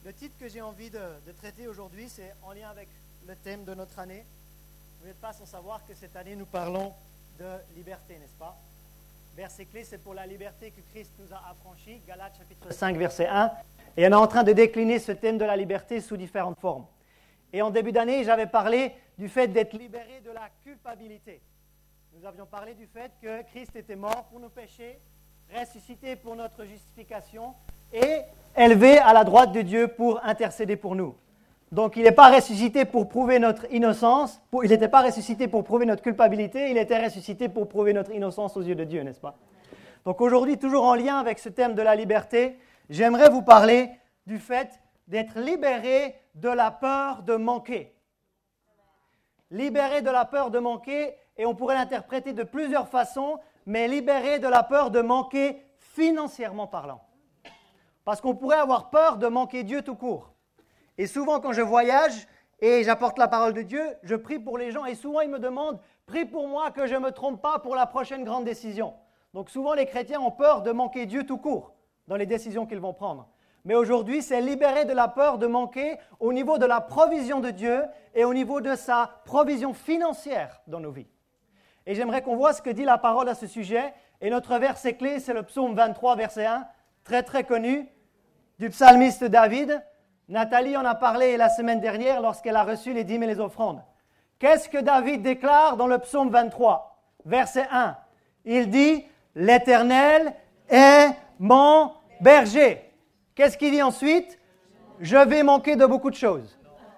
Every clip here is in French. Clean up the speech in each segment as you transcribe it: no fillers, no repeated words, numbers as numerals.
Le titre que j'ai envie de traiter aujourd'hui, c'est en lien avec le thème de notre année. Vous n'êtes pas sans savoir que cette année, nous parlons de liberté, n'est-ce pas? Verset clé, c'est pour la liberté que Christ nous a affranchis, Galates chapitre 5, verset 1. Et on est en train de décliner ce thème de la liberté sous différentes formes. Et en début d'année, j'avais parlé du fait d'être libéré de la culpabilité. Nous avions parlé du fait que Christ était mort pour nos péchés, ressuscité pour notre justification et élevé à la droite de Dieu pour intercéder pour nous. Donc, il n'est pas ressuscité pour prouver notre innocence, il n'était pas ressuscité pour prouver notre culpabilité, il était ressuscité pour prouver notre innocence aux yeux de Dieu, n'est-ce pas? Donc aujourd'hui, toujours en lien avec ce thème de la liberté, j'aimerais vous parler du fait d'être libéré de la peur de manquer. Libéré de la peur de manquer, et on pourrait l'interpréter de plusieurs façons, mais libéré de la peur de manquer financièrement parlant. Parce qu'on pourrait avoir peur de manquer Dieu tout court. Et souvent, quand je voyage et j'apporte la parole de Dieu, je prie pour les gens et souvent, ils me demandent « Prie pour moi que je ne me trompe pas pour la prochaine grande décision. » Donc souvent, les chrétiens ont peur de manquer Dieu tout court dans les décisions qu'ils vont prendre. Mais aujourd'hui, c'est libéré de la peur de manquer au niveau de la provision de Dieu et au niveau de sa provision financière dans nos vies. Et j'aimerais qu'on voit ce que dit la parole à ce sujet. Et notre verset clé, c'est le psaume 23, verset 1, très très connu, du psalmiste David. Nathalie en a parlé la semaine dernière lorsqu'elle a reçu les dîmes et les offrandes. Qu'est-ce que David déclare dans le psaume 23, verset 1? Il dit « L'Éternel est mon berger ». Qu'est-ce qu'il dit ensuite? « Je vais manquer de beaucoup de choses ».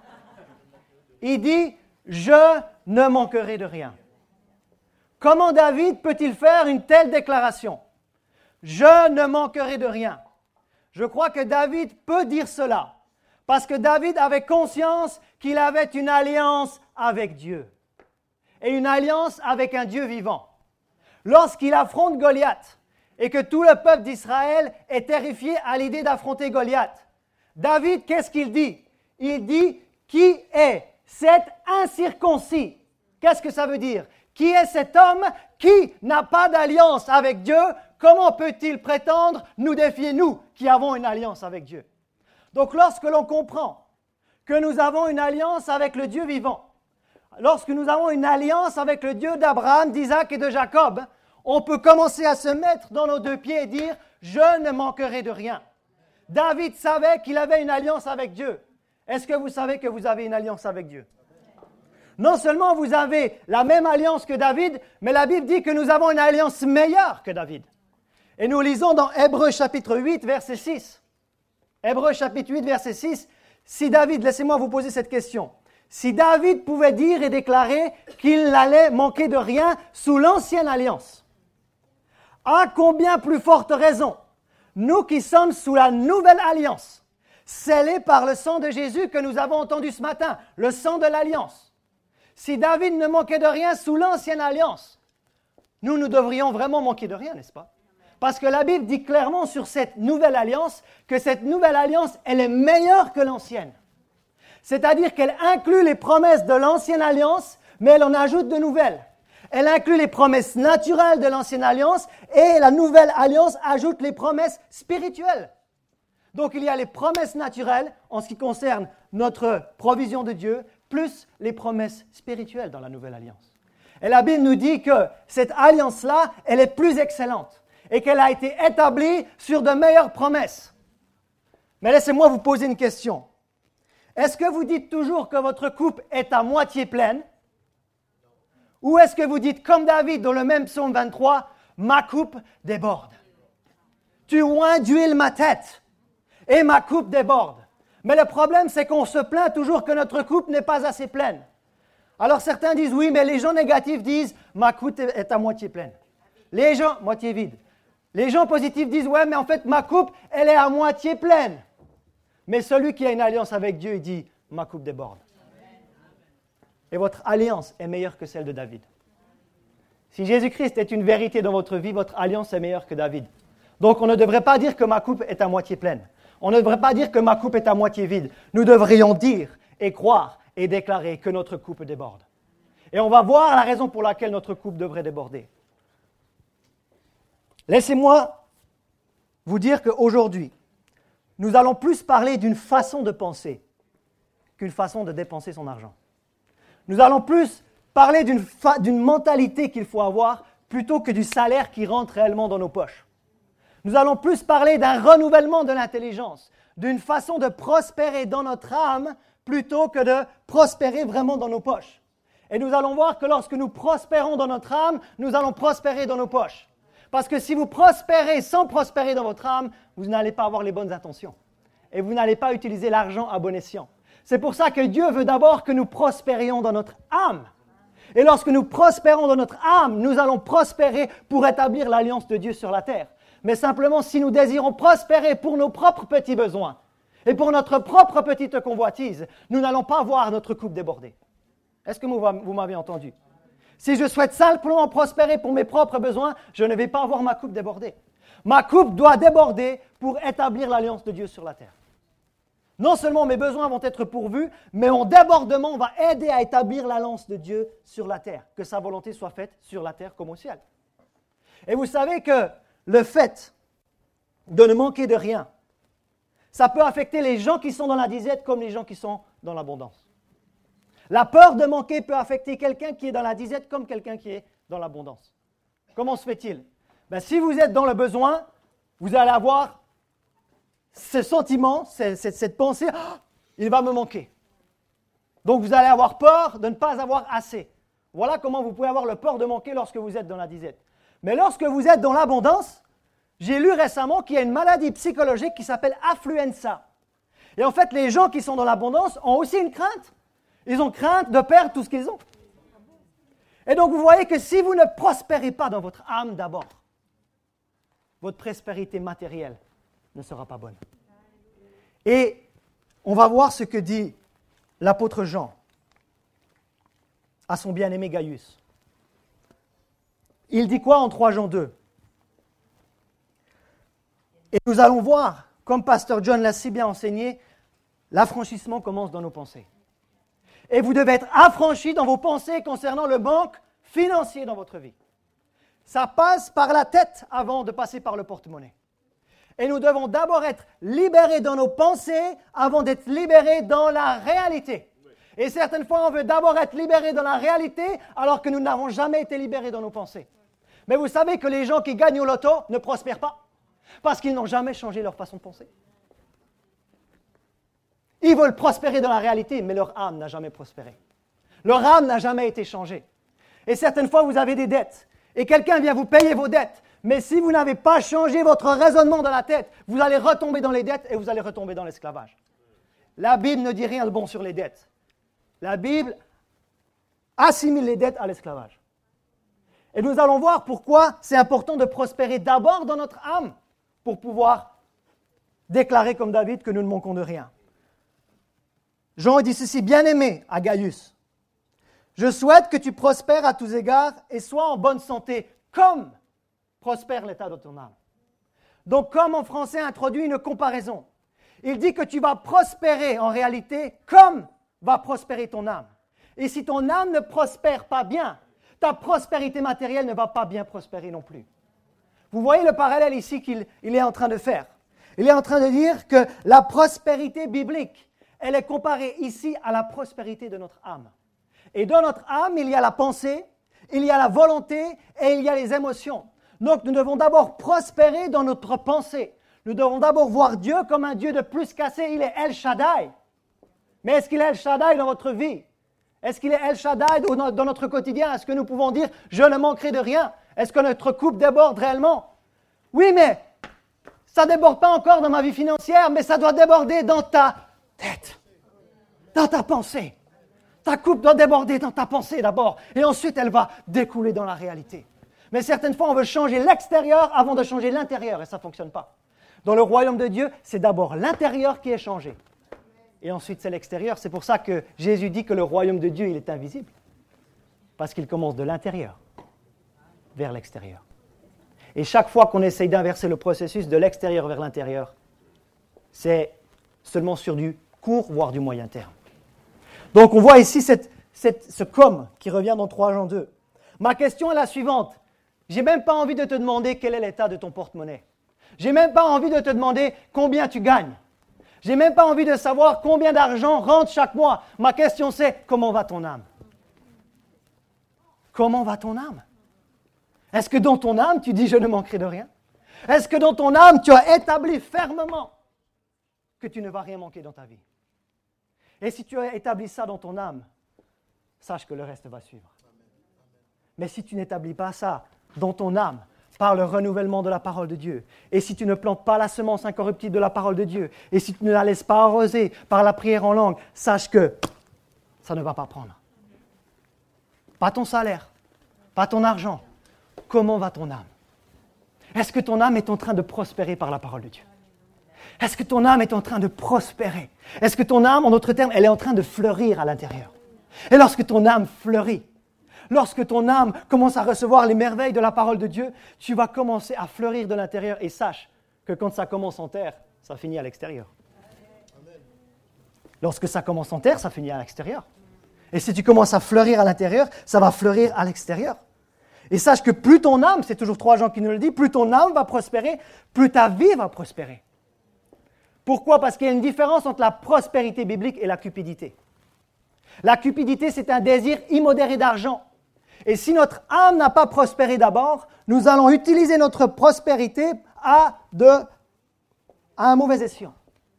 Il dit « Je ne manquerai de rien ». Comment David peut-il faire une telle déclaration? « Je ne manquerai de rien ». Je crois que David peut dire cela. Parce que David avait conscience qu'il avait une alliance avec Dieu. Et une alliance avec un Dieu vivant. Lorsqu'il affronte Goliath et que tout le peuple d'Israël est terrifié à l'idée d'affronter Goliath, David, qu'est-ce qu'il dit? Il dit, qui est cet incirconcis? Qu'est-ce que ça veut dire? Qui est cet homme qui n'a pas d'alliance avec Dieu? Comment peut-il prétendre nous défier, nous, qui avons une alliance avec Dieu? Donc, lorsque l'on comprend que nous avons une alliance avec le Dieu vivant, lorsque nous avons une alliance avec le Dieu d'Abraham, d'Isaac et de Jacob, on peut commencer à se mettre dans nos deux pieds et dire « Je ne manquerai de rien ». David savait qu'il avait une alliance avec Dieu. Est-ce que vous savez que vous avez une alliance avec Dieu? Non seulement vous avez la même alliance que David, mais la Bible dit que nous avons une alliance meilleure que David. Et nous lisons dans Hébreux chapitre 8, verset 6. Hébreux chapitre 8, verset 6, si David, laissez-moi vous poser cette question, si David pouvait dire et déclarer qu'il n'allait manquer de rien sous l'ancienne alliance, à combien plus forte raison, nous qui sommes sous la nouvelle alliance, scellés par le sang de Jésus que nous avons entendu ce matin, le sang de l'alliance, si David ne manquait de rien sous l'ancienne alliance, nous devrions vraiment manquer de rien, n'est-ce pas? Parce que la Bible dit clairement sur cette nouvelle alliance que cette nouvelle alliance, elle est meilleure que l'ancienne. C'est-à-dire qu'elle inclut les promesses de l'ancienne alliance, mais elle en ajoute de nouvelles. Elle inclut les promesses naturelles de l'ancienne alliance et la nouvelle alliance ajoute les promesses spirituelles. Donc il y a les promesses naturelles en ce qui concerne notre provision de Dieu, plus les promesses spirituelles dans la nouvelle alliance. Et la Bible nous dit que cette alliance-là, elle est plus excellente. Et qu'elle a été établie sur de meilleures promesses. Mais laissez-moi vous poser une question. Est-ce que vous dites toujours que votre coupe est à moitié pleine? Ou est-ce que vous dites, comme David dans le même psaume 23, « Ma coupe déborde. Tu oins d'huile ma tête, et ma coupe déborde. » Mais le problème, c'est qu'on se plaint toujours que notre coupe n'est pas assez pleine. Alors certains disent, oui, mais les gens négatifs disent, « Ma coupe est à moitié pleine. » Les gens, moitié vide. Les gens positifs disent, ouais, mais en fait, ma coupe, elle est à moitié pleine. Mais celui qui a une alliance avec Dieu, il dit, ma coupe déborde. Et votre alliance est meilleure que celle de David. Si Jésus-Christ est une vérité dans votre vie, votre alliance est meilleure que David. Donc, on ne devrait pas dire que ma coupe est à moitié pleine. On ne devrait pas dire que ma coupe est à moitié vide. Nous devrions dire et croire et déclarer que notre coupe déborde. Et on va voir la raison pour laquelle notre coupe devrait déborder. Laissez-moi vous dire qu'aujourd'hui, nous allons plus parler d'une façon de penser qu'une façon de dépenser son argent. Nous allons plus parler d'une mentalité qu'il faut avoir plutôt que du salaire qui rentre réellement dans nos poches. Nous allons plus parler d'un renouvellement de l'intelligence, d'une façon de prospérer dans notre âme plutôt que de prospérer vraiment dans nos poches. Et nous allons voir que lorsque nous prospérons dans notre âme, nous allons prospérer dans nos poches. Parce que si vous prospérez sans prospérer dans votre âme, vous n'allez pas avoir les bonnes intentions. Et vous n'allez pas utiliser l'argent à bon escient. C'est pour ça que Dieu veut d'abord que nous prospérions dans notre âme. Et lorsque nous prospérons dans notre âme, nous allons prospérer pour établir l'alliance de Dieu sur la terre. Mais simplement, si nous désirons prospérer pour nos propres petits besoins et pour notre propre petite convoitise, nous n'allons pas voir notre coupe déborder. Est-ce que vous m'avez entendu? Si je souhaite simplement prospérer pour mes propres besoins, je ne vais pas voir ma coupe déborder. Ma coupe doit déborder pour établir l'alliance de Dieu sur la terre. Non seulement mes besoins vont être pourvus, mais mon débordement va aider à établir l'alliance de Dieu sur la terre, que sa volonté soit faite sur la terre comme au ciel. Et vous savez que le fait de ne manquer de rien, ça peut affecter les gens qui sont dans la disette comme les gens qui sont dans l'abondance. La peur de manquer peut affecter quelqu'un qui est dans la disette comme quelqu'un qui est dans l'abondance. Comment se fait-il? Si vous êtes dans le besoin, vous allez avoir ce sentiment, cette pensée, oh, il va me manquer. Donc vous allez avoir peur de ne pas avoir assez. Voilà comment vous pouvez avoir le peur de manquer lorsque vous êtes dans la disette. Mais lorsque vous êtes dans l'abondance, j'ai lu récemment qu'il y a une maladie psychologique qui s'appelle affluenza. Et en fait, les gens qui sont dans l'abondance ont aussi une crainte. Ils ont crainte de perdre tout ce qu'ils ont. Et donc vous voyez que si vous ne prospérez pas dans votre âme d'abord, votre prospérité matérielle ne sera pas bonne. Et on va voir ce que dit l'apôtre Jean à son bien-aimé Gaius. Il dit quoi en 3 Jean 2? Et nous allons voir, comme Pasteur John l'a si bien enseigné, l'affranchissement commence dans nos pensées. Et vous devez être affranchis dans vos pensées concernant le manque financier dans votre vie. Ça passe par la tête avant de passer par le porte-monnaie. Et nous devons d'abord être libérés dans nos pensées avant d'être libérés dans la réalité. Et certaines fois, on veut d'abord être libérés dans la réalité alors que nous n'avons jamais été libérés dans nos pensées. Mais vous savez que les gens qui gagnent au loto ne prospèrent pas parce qu'ils n'ont jamais changé leur façon de penser. Ils veulent prospérer dans la réalité, mais leur âme n'a jamais prospéré. Leur âme n'a jamais été changée. Et certaines fois, vous avez des dettes. Et quelqu'un vient vous payer vos dettes. Mais si vous n'avez pas changé votre raisonnement dans la tête, vous allez retomber dans les dettes et vous allez retomber dans l'esclavage. La Bible ne dit rien de bon sur les dettes. La Bible assimile les dettes à l'esclavage. Et nous allons voir pourquoi c'est important de prospérer d'abord dans notre âme pour pouvoir déclarer comme David que nous ne manquons de rien. Jean dit ceci, bien-aimé à Gaius, je souhaite que tu prospères à tous égards et sois en bonne santé, comme prospère l'état de ton âme. Donc, comme en français introduit une comparaison, il dit que tu vas prospérer en réalité comme va prospérer ton âme. Et si ton âme ne prospère pas bien, ta prospérité matérielle ne va pas bien prospérer non plus. Vous voyez le parallèle ici qu'il est en train de faire. Il est en train de dire que la prospérité biblique, elle est comparée ici à la prospérité de notre âme. Et dans notre âme, il y a la pensée, il y a la volonté et il y a les émotions. Donc nous devons d'abord prospérer dans notre pensée. Nous devons d'abord voir Dieu comme un Dieu de plus qu'assez. Il est El Shaddai. Mais est-ce qu'il est El Shaddai dans votre vie? Est-ce qu'il est El Shaddai dans notre quotidien? Est-ce que nous pouvons dire « je ne manquerai de rien » Est-ce que notre coupe déborde réellement? Oui, mais ça ne déborde pas encore dans ma vie financière, mais ça doit déborder dans ta tête, dans ta pensée. Ta coupe doit déborder dans ta pensée d'abord, et ensuite elle va découler dans la réalité. Mais certaines fois, on veut changer l'extérieur avant de changer l'intérieur, et ça ne fonctionne pas. Dans le royaume de Dieu, c'est d'abord l'intérieur qui est changé. Et ensuite, c'est l'extérieur. C'est pour ça que Jésus dit que le royaume de Dieu, il est invisible. Parce qu'il commence de l'intérieur vers l'extérieur. Et chaque fois qu'on essaye d'inverser le processus de l'extérieur vers l'intérieur, c'est seulement sur du court, voire du moyen terme. Donc, on voit ici ce comme qui revient dans 3 Jean 2. Ma question est la suivante. J'ai même pas envie de te demander quel est l'état de ton porte-monnaie. J'ai même pas envie de te demander combien tu gagnes. Je n'ai même pas envie de savoir combien d'argent rentre chaque mois. Ma question c'est, comment va ton âme? Comment va ton âme? Est-ce que dans ton âme, tu dis, je ne manquerai de rien? Est-ce que dans ton âme, tu as établi fermement que tu ne vas rien manquer dans ta vie? Et si tu as établi ça dans ton âme, sache que le reste va suivre. Mais si tu n'établis pas ça dans ton âme, par le renouvellement de la parole de Dieu, et si tu ne plantes pas la semence incorruptible de la parole de Dieu, et si tu ne la laisses pas arroser par la prière en langue, sache que ça ne va pas prendre. Pas ton salaire, pas ton argent. Comment va ton âme? Est-ce que ton âme est en train de prospérer par la parole de Dieu? Est-ce que ton âme est en train de prospérer? Est-ce que ton âme, en d'autres termes, elle est en train de fleurir à l'intérieur? Et lorsque ton âme fleurit, lorsque ton âme commence à recevoir les merveilles de la parole de Dieu, tu vas commencer à fleurir de l'intérieur et sache que quand ça commence en terre, ça finit à l'extérieur. Lorsque ça commence en terre, ça finit à l'extérieur. Et si tu commences à fleurir à l'intérieur, ça va fleurir à l'extérieur. Et sache que plus ton âme, c'est toujours 3 Jean qui nous le dit, plus ton âme va prospérer, plus ta vie va prospérer. Pourquoi? Parce qu'il y a une différence entre la prospérité biblique et la cupidité. La cupidité, c'est un désir immodéré d'argent. Et si notre âme n'a pas prospéré d'abord, nous allons utiliser notre prospérité à un mauvais escient.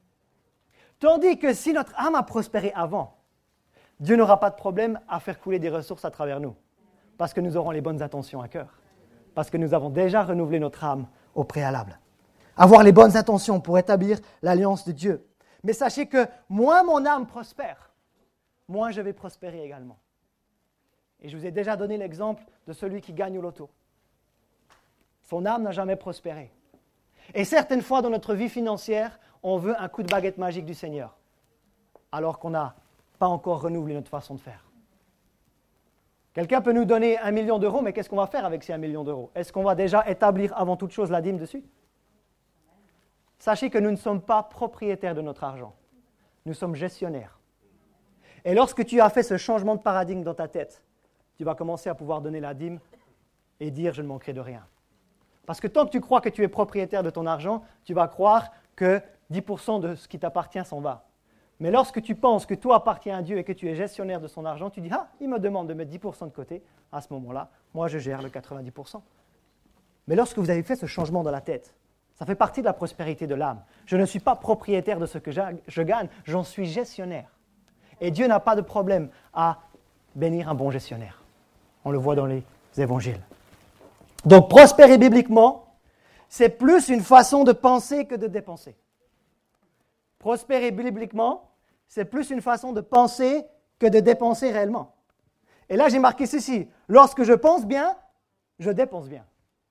Tandis que si notre âme a prospéré avant, Dieu n'aura pas de problème à faire couler des ressources à travers nous. Parce que nous aurons les bonnes intentions à cœur. Parce que nous avons déjà renouvelé notre âme au préalable. Avoir les bonnes intentions pour établir l'alliance de Dieu. Mais sachez que moins mon âme prospère, moins je vais prospérer également. Et je vous ai déjà donné l'exemple de celui qui gagne au loto. Son âme n'a jamais prospéré. Et certaines fois dans notre vie financière, on veut un coup de baguette magique du Seigneur, alors qu'on n'a pas encore renouvelé notre façon de faire. Quelqu'un peut nous donner 1 million d'euros, mais qu'est-ce qu'on va faire avec ces 1 million d'euros? Est-ce qu'on va déjà établir avant toute chose la dîme dessus? Sachez que nous ne sommes pas propriétaires de notre argent. Nous sommes gestionnaires. Et lorsque tu as fait ce changement de paradigme dans ta tête, tu vas commencer à pouvoir donner la dîme et dire « je ne manquerai de rien ». Parce que tant que tu crois que tu es propriétaire de ton argent, tu vas croire que 10% de ce qui t'appartient s'en va. Mais lorsque tu penses que toi appartiens à Dieu et que tu es gestionnaire de son argent, tu dis « ah, il me demande de mettre 10% de côté, à ce moment-là, moi je gère le 90%. » Mais lorsque vous avez fait ce changement dans la tête, ça fait partie de la prospérité de l'âme. Je ne suis pas propriétaire de ce que je gagne, j'en suis gestionnaire. Et Dieu n'a pas de problème à bénir un bon gestionnaire. On le voit dans les évangiles. Donc prospérer bibliquement, c'est plus une façon de penser que de dépenser. Prospérer bibliquement, c'est plus une façon de penser que de dépenser réellement. Et là, j'ai marqué ceci. Lorsque je pense bien, je dépense bien.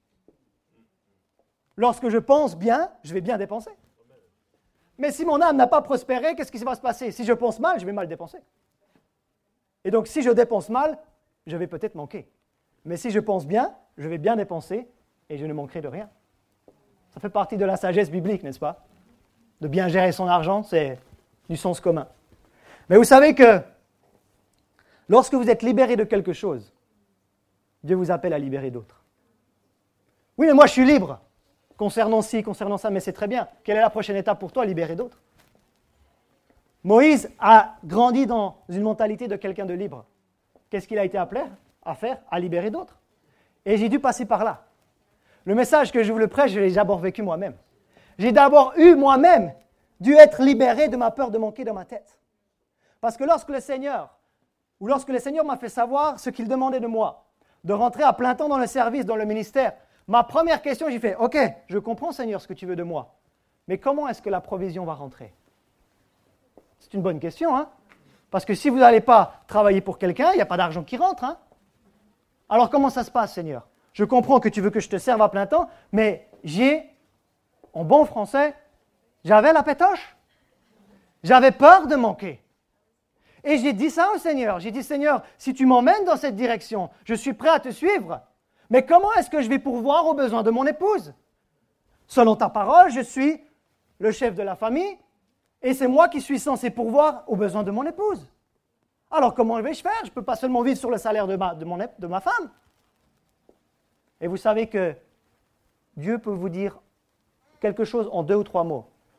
Lorsque je pense bien, je vais bien dépenser. Mais si mon âme n'a pas prospéré, qu'est-ce qui va se passer? Si je pense mal, je vais mal dépenser. Et donc, si je dépense mal, je vais peut-être manquer. Mais si je pense bien, je vais bien dépenser et je ne manquerai de rien. Ça fait partie de la sagesse biblique, n'est-ce pas? De bien gérer son argent, c'est du sens commun. Mais vous savez que lorsque vous êtes libéré de quelque chose, Dieu vous appelle à libérer d'autres. Oui, mais moi je suis libre, concernant ci, concernant ça, mais c'est très bien. Quelle est la prochaine étape pour toi? Libérer d'autres. Moïse a grandi dans une mentalité de quelqu'un de libre. Qu'est-ce qu'il a été appelé à faire? À libérer d'autres. Et j'ai dû passer par là. Le message que je vous le prêche, je l'ai d'abord vécu moi-même. J'ai d'abord eu moi-même dû être libéré de ma peur de manquer dans ma tête. Parce que lorsque le Seigneur m'a fait savoir ce qu'il demandait de moi, de rentrer à plein temps dans le service, dans le ministère, ma première question, j'ai fait, ok, je comprends Seigneur ce que tu veux de moi, mais comment est-ce que la provision va rentrer? C'est une bonne question, hein? Parce que si vous n'allez pas travailler pour quelqu'un, il n'y a pas d'argent qui rentre, hein? Alors comment ça se passe, Seigneur? Je comprends que tu veux que je te serve à plein temps, mais en bon français, j'avais la pétoche. J'avais peur de manquer. Et j'ai dit ça au Seigneur. J'ai dit, Seigneur, si tu m'emmènes dans cette direction, je suis prêt à te suivre. Mais comment est-ce que je vais pourvoir aux besoins de mon épouse? Selon ta parole, je suis le chef de la famille et c'est moi qui suis censé pourvoir aux besoins de mon épouse. Alors comment vais-je faire? Je ne peux pas seulement vivre sur le salaire de ma femme. Et vous savez que Dieu peut vous dire quelque chose en 2 ou 3 mots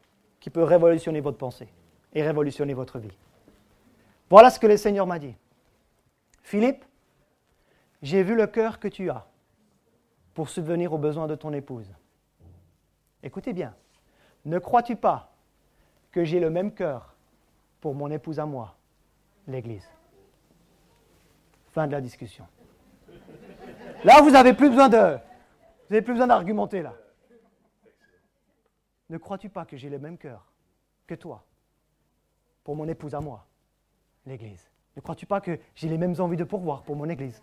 qui peut révolutionner votre pensée et révolutionner votre vie. Voilà ce que le Seigneur m'a dit. Philippe, j'ai vu le cœur que tu as pour subvenir aux besoins de ton épouse. Écoutez bien, ne crois-tu pas que j'ai le même cœur pour mon épouse à moi, l'Église? Fin de la discussion. Là, vous n'avez plus besoin d'argumenter là. Ne crois-tu pas que j'ai le même cœur que toi pour mon épouse à moi, l'Église? Ne crois-tu pas que j'ai les mêmes envies de pourvoir pour mon Église?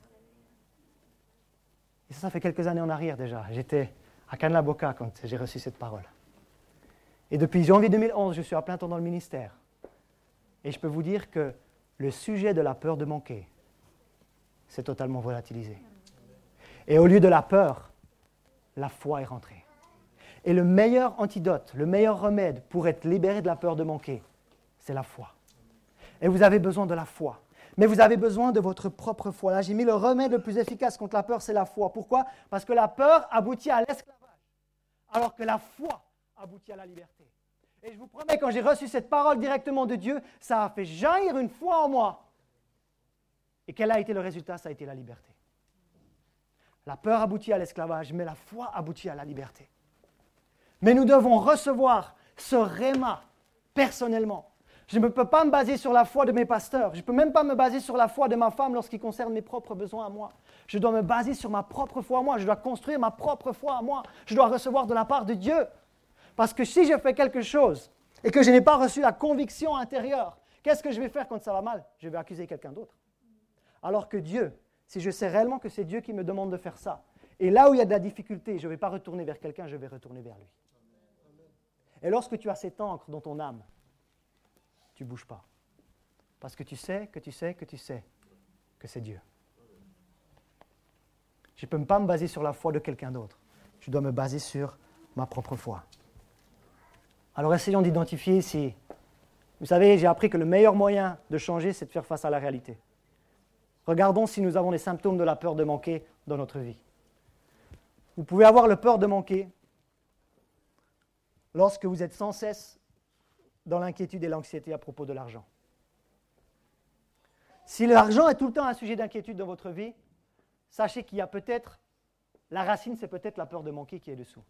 Et ça fait quelques années en arrière déjà. J'étais à Cannes-la-Boca quand j'ai reçu cette parole. Et depuis janvier 2011, je suis à plein temps dans le ministère. Et je peux vous dire que le sujet de la peur de manquer s'est totalement volatilisé. Et au lieu de la peur, la foi est rentrée. Et le meilleur antidote, le meilleur remède pour être libéré de la peur de manquer, c'est la foi. Et vous avez besoin de la foi. Mais vous avez besoin de votre propre foi. Là, j'ai mis le remède le plus efficace contre la peur, c'est la foi. Pourquoi? Parce que la peur aboutit à l'esclavage, alors que la foi aboutit à la liberté. Et je vous promets, quand j'ai reçu cette parole directement de Dieu, ça a fait jaillir une foi en moi. Et quel a été le résultat? Ça a été la liberté. La peur aboutit à l'esclavage, mais la foi aboutit à la liberté. Mais nous devons recevoir ce réma personnellement. Je ne peux pas me baser sur la foi de mes pasteurs. Je ne peux même pas me baser sur la foi de ma femme lorsqu'il concerne mes propres besoins à moi. Je dois me baser sur ma propre foi à moi. Je dois construire ma propre foi à moi. Je dois recevoir de la part de Dieu. Parce que si je fais quelque chose et que je n'ai pas reçu la conviction intérieure, qu'est-ce que je vais faire quand ça va mal? Je vais accuser quelqu'un d'autre. Alors que Dieu, si je sais réellement que c'est Dieu qui me demande de faire ça, et là où il y a de la difficulté, je ne vais pas retourner vers quelqu'un, je vais retourner vers lui. Et lorsque tu as cette encre dans ton âme, tu ne bouges pas. Parce que tu sais que c'est Dieu. Je ne peux pas me baser sur la foi de quelqu'un d'autre. Je dois me baser sur ma propre foi. Alors essayons d'identifier si... Vous savez, j'ai appris que le meilleur moyen de changer, c'est de faire face à la réalité. Regardons si nous avons les symptômes de la peur de manquer dans notre vie. Vous pouvez avoir la peur de manquer lorsque vous êtes sans cesse dans l'inquiétude et l'anxiété à propos de l'argent. Si l'argent est tout le temps un sujet d'inquiétude dans votre vie, sachez qu'il y a peut-être, la racine, c'est peut-être la peur de manquer qui est dessous.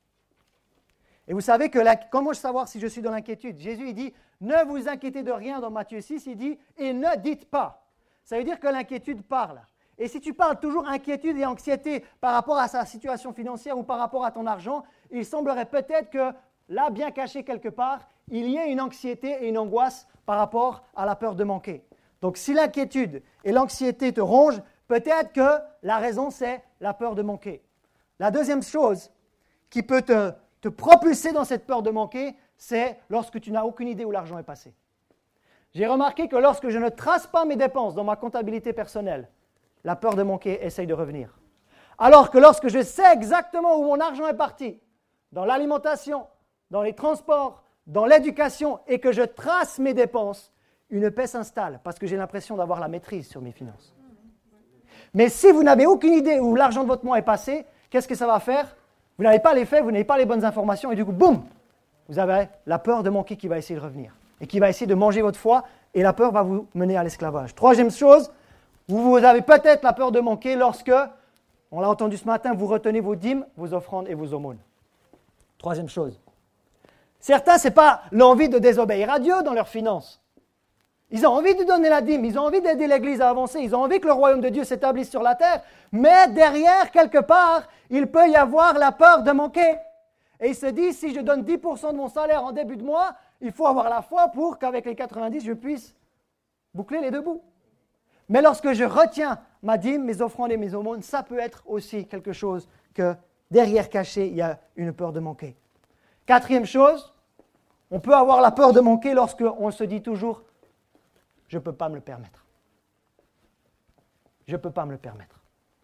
Et vous savez que comment savoir si je suis dans l'inquiétude? Jésus il dit, ne vous inquiétez de rien dans Matthieu 6, il dit, et ne dites pas. Ça veut dire que l'inquiétude parle. Et si tu parles toujours inquiétude et anxiété par rapport à sa situation financière ou par rapport à ton argent, il semblerait peut-être que là, bien caché quelque part, il y ait une anxiété et une angoisse par rapport à la peur de manquer. Donc si l'inquiétude et l'anxiété te rongent, peut-être que la raison c'est la peur de manquer. La deuxième chose qui peut te propulser dans cette peur de manquer, c'est lorsque tu n'as aucune idée où l'argent est passé. J'ai remarqué que lorsque je ne trace pas mes dépenses dans ma comptabilité personnelle, la peur de manquer essaye de revenir. Alors que lorsque je sais exactement où mon argent est parti, dans l'alimentation, dans les transports, dans l'éducation, et que je trace mes dépenses, une paix s'installe parce que j'ai l'impression d'avoir la maîtrise sur mes finances. Mais si vous n'avez aucune idée où l'argent de votre mois est passé, qu'est-ce que ça va faire? Vous n'avez pas les faits, vous n'avez pas les bonnes informations, et du coup, boum, vous avez la peur de manquer qui va essayer de revenir, et qui va essayer de manger votre foi, et la peur va vous mener à l'esclavage. Troisième chose, vous avez peut-être la peur de manquer lorsque, on l'a entendu ce matin, vous retenez vos dîmes, vos offrandes et vos aumônes. Troisième chose. Certains, ce n'est pas l'envie de désobéir à Dieu dans leurs finances. Ils ont envie de donner la dîme, ils ont envie d'aider l'Église à avancer, ils ont envie que le royaume de Dieu s'établisse sur la terre, mais derrière, quelque part, il peut y avoir la peur de manquer. Et ils se disent, si je donne 10% de mon salaire en début de mois, il faut avoir la foi pour qu'avec les 90, je puisse boucler les deux bouts. Mais lorsque je retiens ma dîme, mes offrandes et mes aumônes, ça peut être aussi quelque chose que derrière caché, il y a une peur de manquer. Quatrième chose, on peut avoir la peur de manquer lorsqu'on se dit toujours « je ne peux pas me le permettre ». Je ne peux pas me le permettre.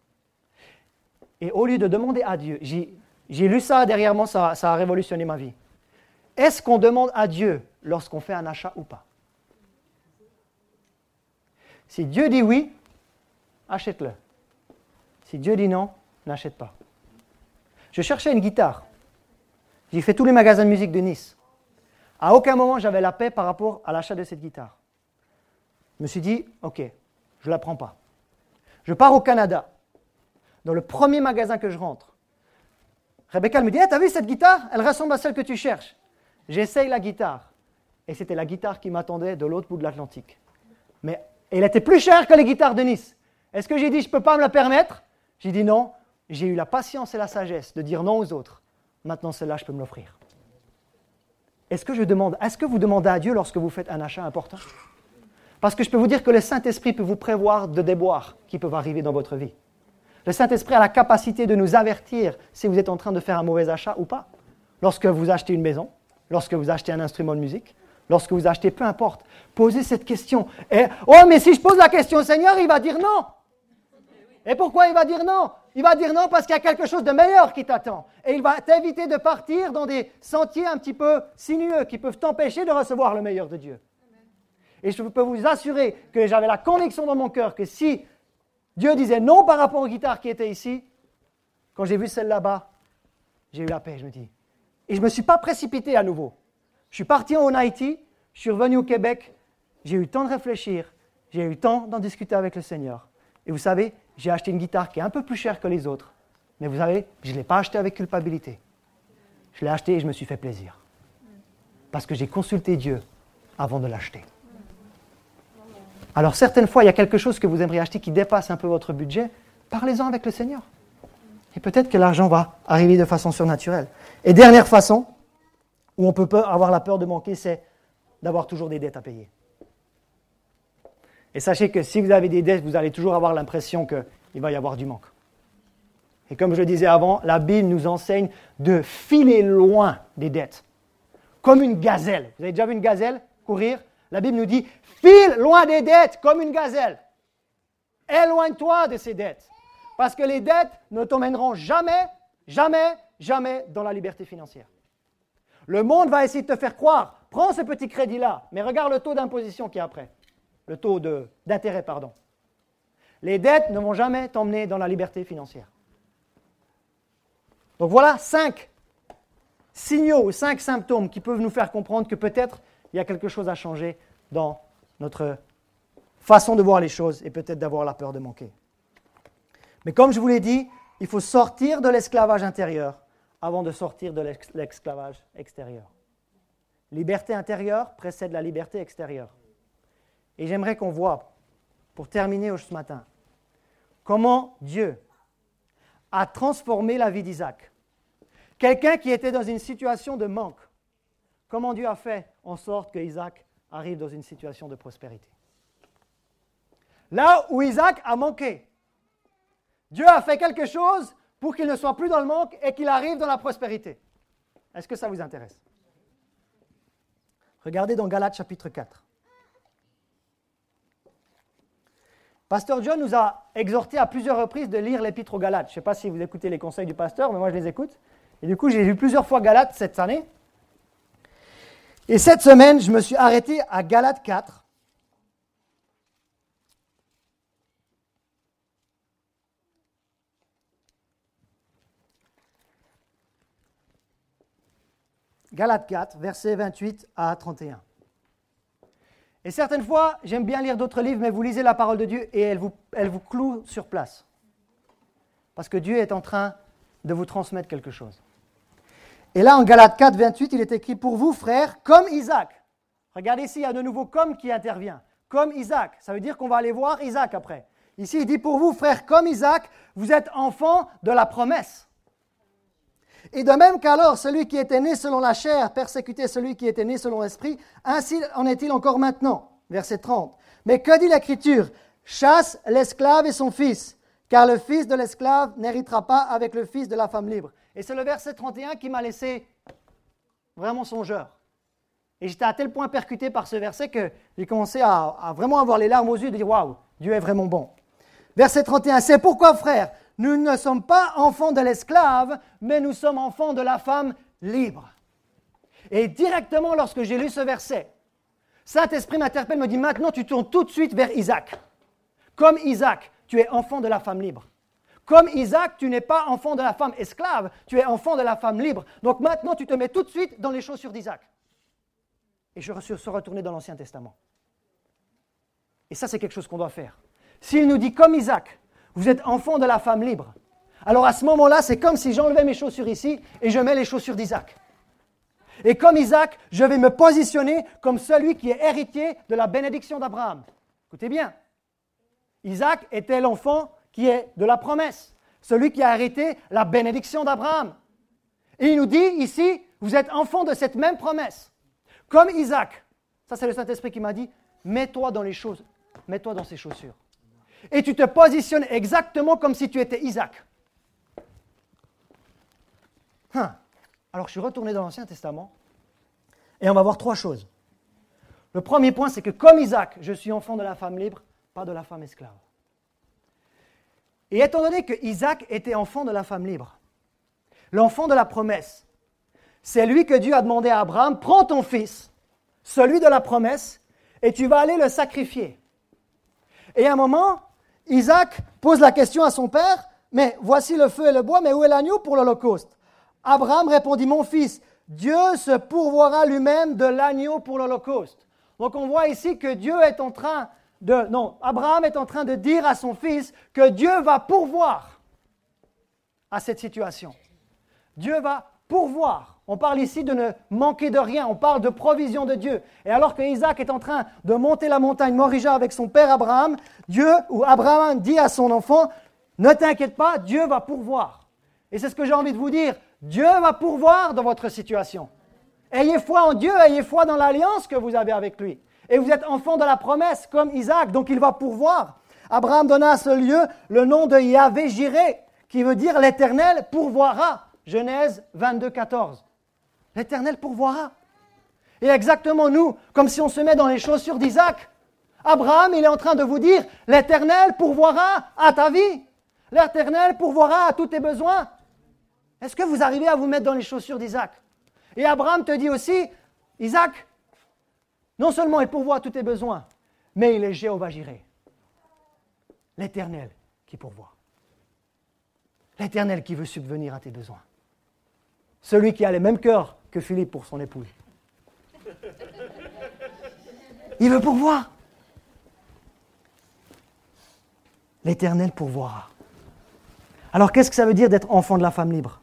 Et au lieu de demander à Dieu, j'ai lu ça derrière moi, ça a révolutionné ma vie. Est-ce qu'on demande à Dieu lorsqu'on fait un achat ou pas? Si Dieu dit oui, achète-le. Si Dieu dit non, n'achète pas. Je cherchais une guitare. J'ai fait tous les magasins de musique de Nice. À aucun moment, j'avais la paix par rapport à l'achat de cette guitare. Je me suis dit, OK, je ne la prends pas. Je pars au Canada. Dans le premier magasin que je rentre, Rebecca elle me dit, hey, t'as vu cette guitare? Elle ressemble à celle que tu cherches. J'essaye la guitare. Et c'était la guitare qui m'attendait de l'autre bout de l'Atlantique. Mais elle était plus chère que les guitares de Nice. Est-ce que j'ai dit, je ne peux pas me la permettre? J'ai dit non. J'ai eu la patience et la sagesse de dire non aux autres. Maintenant, celle-là, je peux me l'offrir. Est-ce que vous demandez à Dieu lorsque vous faites un achat important? Parce que je peux vous dire que le Saint-Esprit peut vous prévoir de déboires qui peuvent arriver dans votre vie. Le Saint-Esprit a la capacité de nous avertir si vous êtes en train de faire un mauvais achat ou pas. Lorsque vous achetez une maison, lorsque vous achetez un instrument de musique, lorsque vous achetez, peu importe, posez cette question. Et, oh, mais si je pose la question au Seigneur, il va dire non. Et pourquoi il va dire non? Il va dire non parce qu'il y a quelque chose de meilleur qui t'attend. Et il va t'inviter de partir dans des sentiers un petit peu sinueux qui peuvent t'empêcher de recevoir le meilleur de Dieu. Et je peux vous assurer que j'avais la conviction dans mon cœur que si Dieu disait non par rapport aux guitares qui étaient ici, quand j'ai vu celle là-bas, j'ai eu la paix, je me dis. Et je ne me suis pas précipité à nouveau. Je suis parti en Haïti, je suis revenu au Québec, j'ai eu le temps de réfléchir, j'ai eu le temps d'en discuter avec le Seigneur. Et vous savez, j'ai acheté une guitare qui est un peu plus chère que les autres. Mais vous savez, je ne l'ai pas achetée avec culpabilité. Je l'ai achetée et je me suis fait plaisir. Parce que j'ai consulté Dieu avant de l'acheter. Alors certaines fois, il y a quelque chose que vous aimeriez acheter qui dépasse un peu votre budget. Parlez-en avec le Seigneur. Et peut-être que l'argent va arriver de façon surnaturelle. Et dernière façon, où on peut avoir la peur de manquer, c'est d'avoir toujours des dettes à payer. Et sachez que si vous avez des dettes, vous allez toujours avoir l'impression qu'il va y avoir du manque. Et comme je le disais avant, la Bible nous enseigne de filer loin des dettes. Comme une gazelle. Vous avez déjà vu une gazelle courir? La Bible nous dit, file loin des dettes comme une gazelle. Éloigne-toi de ces dettes. Parce que les dettes ne t'emmèneront jamais, jamais, jamais dans la liberté financière. Le monde va essayer de te faire croire, prends ce petit crédit-là, mais regarde le taux d'imposition qui est après. Le taux d'intérêt, pardon. Les dettes ne vont jamais t'emmener dans la liberté financière. Donc voilà 5 signaux, 5 symptômes qui peuvent nous faire comprendre que peut-être il y a quelque chose à changer dans notre façon de voir les choses et peut-être d'avoir la peur de manquer. Mais comme je vous l'ai dit, il faut sortir de l'esclavage intérieur avant de sortir de l'esclavage extérieur. Liberté intérieure précède la liberté extérieure. Et j'aimerais qu'on voit, pour terminer ce matin, comment Dieu a transformé la vie d'Isaac. Quelqu'un qui était dans une situation de manque, comment Dieu a fait en sorte que Isaac arrive dans une situation de prospérité. Là où Isaac a manqué, Dieu a fait quelque chose pour qu'il ne soit plus dans le manque et qu'il arrive dans la prospérité. Est-ce que ça vous intéresse? Regardez dans Galates chapitre 4. Pasteur John nous a exhorté à plusieurs reprises de lire l'épître aux Galates. Je ne sais pas si vous écoutez les conseils du pasteur, mais moi je les écoute. Et du coup, j'ai lu plusieurs fois Galates cette année. Et cette semaine, je me suis arrêté à Galates 4. Galates 4, versets 28 à 31. Et certaines fois, j'aime bien lire d'autres livres, mais vous lisez la parole de Dieu et elle vous cloue sur place. Parce que Dieu est en train de vous transmettre quelque chose. Et là, en Galates 4, 28, il est écrit « Pour vous, frères, comme Isaac ». Regardez ici, il y a de nouveau « comme » qui intervient. Comme Isaac. Ça veut dire qu'on va aller voir Isaac après. Ici, il dit « Pour vous, frères, comme Isaac, vous êtes enfants de la promesse ». Et de même qu'alors, celui qui était né selon la chair persécutait celui qui était né selon l'esprit, ainsi en est-il encore maintenant. Verset 30. Mais que dit l'Écriture? Chasse l'esclave et son fils, car le fils de l'esclave n'héritera pas avec le fils de la femme libre. Et c'est le verset 31 qui m'a laissé vraiment songeur. Et j'étais à tel point percuté par ce verset que j'ai commencé à vraiment avoir les larmes aux yeux et de dire « Waouh, Dieu est vraiment bon ». Verset 31, c'est pourquoi, frères, nous ne sommes pas enfants de l'esclave, mais nous sommes enfants de la femme libre. Et directement, lorsque j'ai lu ce verset, Saint-Esprit m'interpelle, me dit, maintenant tu tournes tout de suite vers Isaac. Comme Isaac, tu es enfant de la femme libre. Comme Isaac, tu n'es pas enfant de la femme esclave, tu es enfant de la femme libre. Donc maintenant, tu te mets tout de suite dans les chaussures d'Isaac. et je suis retourné dans l'Ancien Testament. Et ça, c'est quelque chose qu'on doit faire. S'il nous dit, comme Isaac, vous êtes enfant de la femme libre, alors à ce moment-là, c'est comme si j'enlevais mes chaussures ici et je mets les chaussures d'Isaac. Et comme Isaac, je vais me positionner comme celui qui est héritier de la bénédiction d'Abraham. Écoutez bien, Isaac était l'enfant qui est de la promesse, celui qui a hérité la bénédiction d'Abraham. Et il nous dit ici, vous êtes enfant de cette même promesse. Comme Isaac, ça c'est le Saint-Esprit qui m'a dit, mets-toi dans ces chaussures. Et tu te positionnes exactement comme si tu étais Isaac. Alors je suis retourné dans l'Ancien Testament et on va voir 3 choses. Le premier point, c'est que comme Isaac, je suis enfant de la femme libre, pas de la femme esclave. Et étant donné que Isaac était enfant de la femme libre, l'enfant de la promesse, c'est lui que Dieu a demandé à Abraham, prends ton fils, celui de la promesse, et tu vas aller le sacrifier. Et à un moment, Isaac pose la question à son père, mais voici le feu et le bois, mais où est l'agneau pour l'Holocauste? Abraham répondit, mon fils, Dieu se pourvoira lui-même de l'agneau pour l'Holocauste. Donc on voit ici que Abraham est en train de dire à son fils que Dieu va pourvoir à cette situation. Dieu va pourvoir. On parle ici de ne manquer de rien, on parle de provision de Dieu. Et alors que Isaac est en train de monter la montagne Morija avec son père Abraham, Abraham dit à son enfant, ne t'inquiète pas, Dieu va pourvoir. Et c'est ce que j'ai envie de vous dire, Dieu va pourvoir dans votre situation. Ayez foi en Dieu, ayez foi dans l'alliance que vous avez avec lui. Et vous êtes enfant de la promesse comme Isaac, donc il va pourvoir. Abraham donna à ce lieu le nom de Yahvé-Jiré, qui veut dire l'Éternel pourvoira. Genèse 22, 14. L'Éternel pourvoira. Et exactement nous, comme si on se met dans les chaussures d'Isaac, Abraham, il est en train de vous dire, l'Éternel pourvoira à ta vie. L'Éternel pourvoira à tous tes besoins. Est-ce que vous arrivez à vous mettre dans les chaussures d'Isaac? Et Abraham te dit aussi, Isaac, non seulement il pourvoit à tous tes besoins, mais il est Jéhovah-Jiré. L'Éternel qui pourvoit. L'Éternel qui veut subvenir à tes besoins. Celui qui a le même cœur que Philippe pour son épouse. Il veut pourvoir. L'Éternel pourvoira. Alors qu'est-ce que ça veut dire d'être enfant de la femme libre?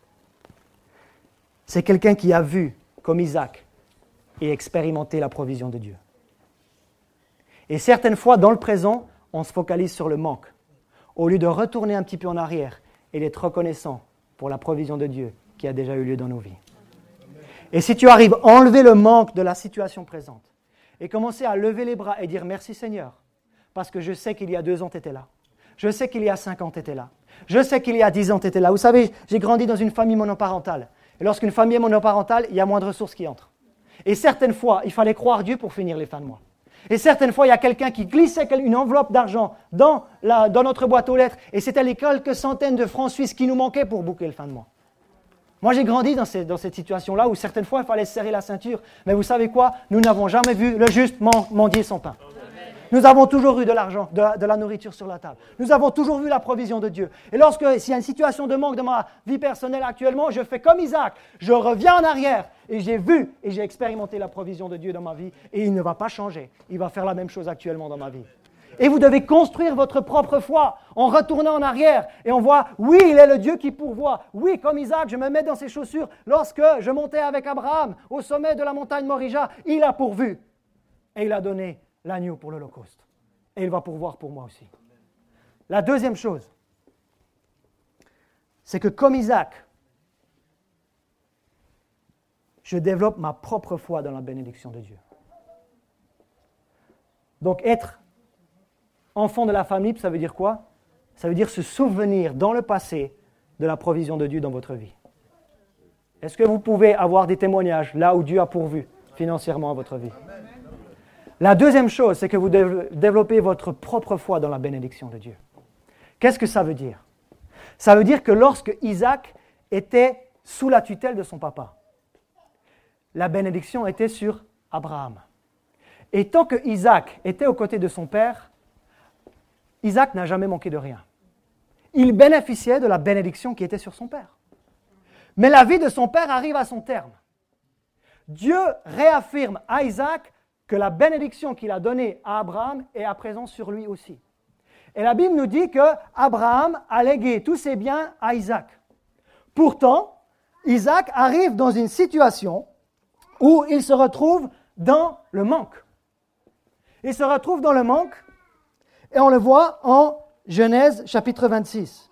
C'est quelqu'un qui a vu, comme Isaac, et expérimenté la provision de Dieu. Et certaines fois, dans le présent, on se focalise sur le manque, au lieu de retourner un petit peu en arrière et d'être reconnaissant pour la provision de Dieu qui a déjà eu lieu dans nos vies. Et si tu arrives à enlever le manque de la situation présente et commencer à lever les bras et dire « Merci Seigneur », parce que je sais qu'il y a 2 ans, tu étais là. Je sais qu'il y a 5 ans, tu étais là. Je sais qu'il y a 10 ans, tu étais là. Vous savez, j'ai grandi dans une famille monoparentale. Et lorsqu'une famille est monoparentale, il y a moins de ressources qui entrent. Et certaines fois, il fallait croire Dieu pour finir les fins de mois. Et certaines fois, il y a quelqu'un qui glissait une enveloppe d'argent dans notre boîte aux lettres et c'était les quelques centaines de francs suisses qui nous manquaient pour boucler le fin de mois. Moi, j'ai grandi dans cette situation-là où certaines fois, il fallait se serrer la ceinture. Mais vous savez quoi? Nous n'avons jamais vu le juste mendier son pain. Nous avons toujours eu de l'argent, de la nourriture sur la table. Nous avons toujours vu la provision de Dieu. Et s'il y a une situation de manque dans ma vie personnelle actuellement, je fais comme Isaac. Je reviens en arrière et j'ai vu et j'ai expérimenté la provision de Dieu dans ma vie et il ne va pas changer. Il va faire la même chose actuellement dans ma vie. Et vous devez construire votre propre foi en retournant en arrière. Et on voit, oui, il est le Dieu qui pourvoit. Oui, comme Isaac, je me mets dans ses chaussures. Lorsque je montais avec Abraham au sommet de la montagne Morija, il a pourvu. Et il a donné l'agneau pour l'Holocauste. Et il va pourvoir pour moi aussi. La deuxième chose, c'est que comme Isaac, je développe ma propre foi dans la bénédiction de Dieu. Donc être enfant de la femme libre, ça veut dire quoi? Ça veut dire se souvenir dans le passé de la provision de Dieu dans votre vie. Est-ce que vous pouvez avoir des témoignages là où Dieu a pourvu financièrement à votre vie? La deuxième chose, c'est que vous développez votre propre foi dans la bénédiction de Dieu. Qu'est-ce que ça veut dire? Ça veut dire que lorsque Isaac était sous la tutelle de son papa, la bénédiction était sur Abraham. Et tant que Isaac était aux côtés de son père, Isaac n'a jamais manqué de rien. Il bénéficiait de la bénédiction qui était sur son père. Mais la vie de son père arrive à son terme. Dieu réaffirme à Isaac que la bénédiction qu'il a donnée à Abraham est à présent sur lui aussi. Et la Bible nous dit qu'Abraham a légué tous ses biens à Isaac. Pourtant, Isaac arrive dans une situation où il se retrouve dans le manque. Il se retrouve dans le manque, et on le voit en Genèse chapitre 26.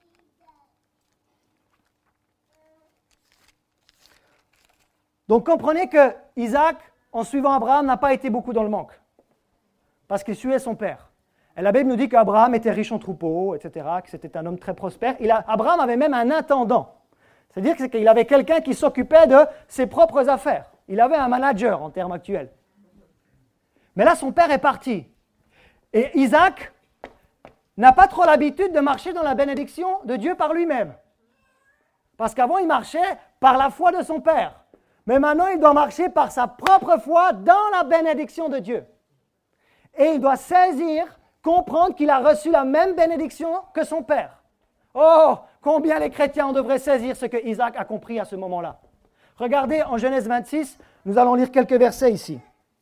Donc comprenez que Isaac, en suivant Abraham, n'a pas été beaucoup dans le manque, parce qu'il suivait son père. Et la Bible nous dit qu'Abraham était riche en troupeaux, etc., que c'était un homme très prospère. Abraham avait même un intendant, c'est-à-dire qu'il avait quelqu'un qui s'occupait de ses propres affaires. Il avait un manager en termes actuels. Mais là, son père est parti. Et Isaac n'a pas trop l'habitude de marcher dans la bénédiction de Dieu par lui-même. Parce qu'avant, il marchait par la foi de son père. Mais maintenant, il doit marcher par sa propre foi dans la bénédiction de Dieu. Et il doit comprendre qu'il a reçu la même bénédiction que son père. Oh, combien les chrétiens devraient saisir ce que Isaac a compris à ce moment-là. Regardez en Genèse 26, nous allons lire quelques versets ici.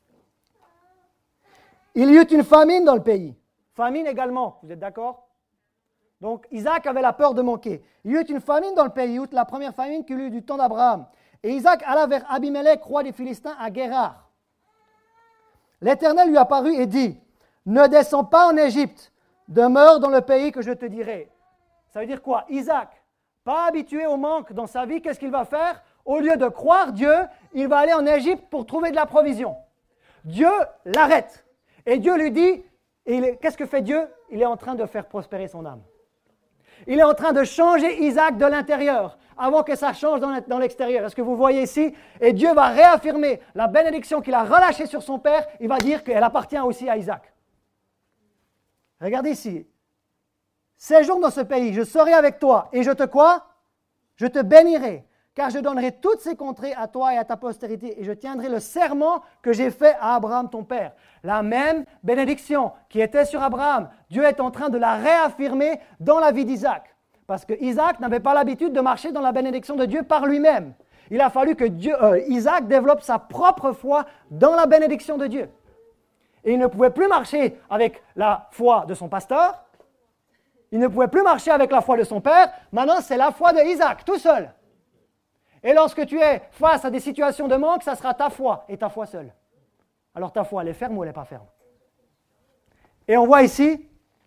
Il y eut une famine dans le pays. Famine également, vous êtes d'accord? Donc Isaac avait la peur de manquer. Il y eut une famine dans le pays, la première famine qu'il eut du temps d'Abraham. Et Isaac alla vers Abimelech, roi des Philistins, à Guérar. L'Éternel lui apparut et dit, « Ne descends pas en Égypte, demeure dans le pays que je te dirai. » Ça veut dire quoi? Isaac, pas habitué au manque dans sa vie, qu'est-ce qu'il va faire? Au lieu de croire Dieu, il va aller en Égypte pour trouver de la provision. Dieu l'arrête. Et Dieu lui dit, qu'est-ce que fait Dieu? Il est en train de faire prospérer son âme. Il est en train de changer Isaac de l'intérieur avant que ça change dans l'extérieur. Est-ce que vous voyez ici? Et Dieu va réaffirmer la bénédiction qu'il a relâchée sur son père. Il va dire qu'elle appartient aussi à Isaac. Regardez ici. Séjourne dans ce pays, je serai avec toi et je te quoi? Je te bénirai. Car je donnerai toutes ces contrées à toi et à ta postérité, et je tiendrai le serment que j'ai fait à Abraham ton père. La même bénédiction qui était sur Abraham, Dieu est en train de la réaffirmer dans la vie d'Isaac. Parce que Isaac n'avait pas l'habitude de marcher dans la bénédiction de Dieu par lui-même. Il a fallu que Isaac développe sa propre foi dans la bénédiction de Dieu. Et il ne pouvait plus marcher avec la foi de son pasteur, il ne pouvait plus marcher avec la foi de son père, maintenant c'est la foi de Isaac, tout seul. Et lorsque tu es face à des situations de manque, ça sera ta foi et ta foi seule. Alors ta foi, elle est ferme ou elle n'est pas ferme? Et on voit ici,